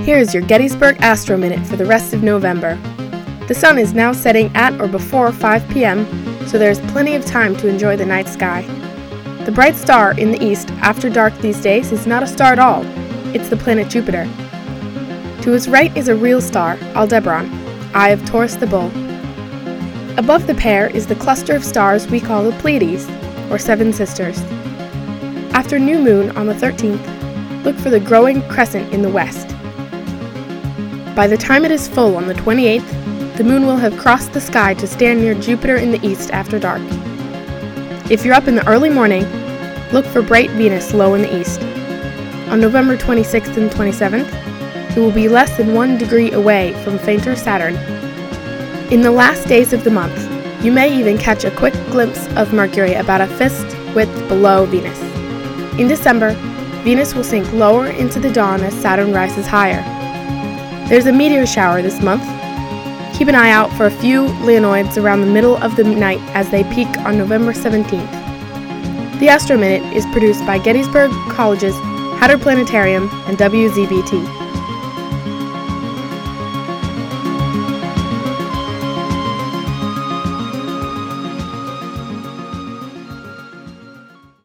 Here is your Gettysburg Astro Minute for the rest of November. The sun is now setting at or before 5 p.m., so there is plenty of time to enjoy the night sky. The bright star in the east after dark these days is not a star at all. It's the planet Jupiter. To its right is a real star, Aldebaran, eye of Taurus the Bull. Above the pair is the cluster of stars we call the Pleiades, or Seven Sisters. After new moon on the 13th, look for the growing crescent in the west. By the time it is full on the 28th, the moon will have crossed the sky to stand near Jupiter in the east after dark. If you're up in the early morning, look for bright Venus low in the east. On November 26th and 27th, it will be less than 1 degree away from fainter Saturn. In the last days of the month, you may even catch a quick glimpse of Mercury about a fist width below Venus. In December, Venus will sink lower into the dawn as Saturn rises higher. There's a meteor shower this month. Keep an eye out for a few Leonoids around the middle of the night as they peak on November 17th. The Astro Minute is produced by Gettysburg College's Hatter Planetarium and WZBT.